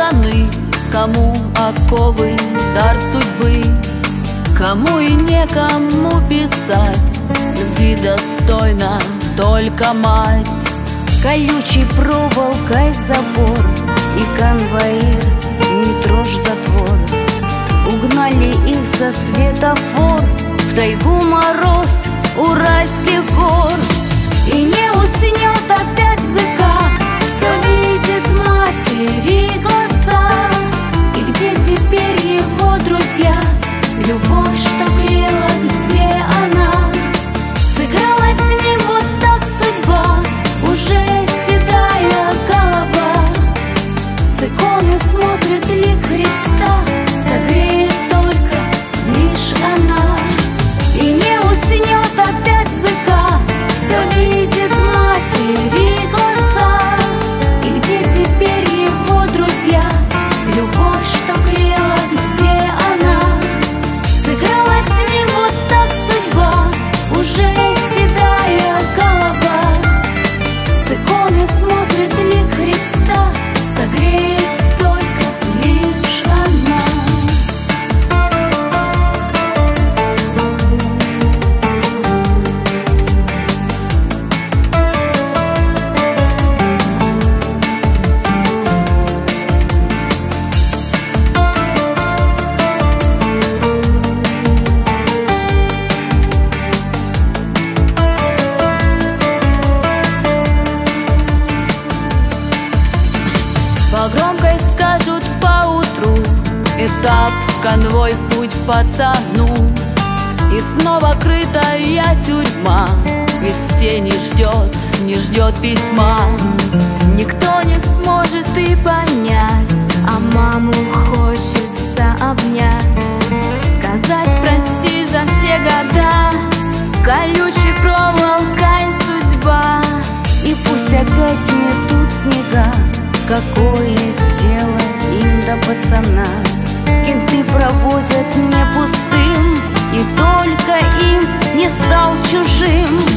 пацаны, кому оковы дар судьбы, кому и некому писать любви достойна только мать. Колючей проволокой забор и конвоир, метро ж затвор. Угнали их за светофор в тайгу мороз уральских гор. И не уснет опять ЗК, все видит матери глаза. И где теперь его друзья, любовь, что грела, где она? Сыграла с ним вот так судьба, уже седая голова. С иконы смотрит лик Христа, согреет только лишь она. И не уснет опять ЗК, все видит матери глаза. И где теперь его друзья, любовь, что грела, где она? Сыграла с ним вот так судьба, уже седая голова. С иконы смотрит лик Христа, согреет только лишь она. По громкой скажут поутру: этап, конвой в путь пацану. И снова крытая тюрьма, вестей не ждет письма. Никто не сможет и понять, А маму хочется обнять, сказать прости за все года. Колючей проволокой судьба, и пусть опять метут снега. Какое дело им до пацана? Кенты проводят не пустым, и только им не стал чужим.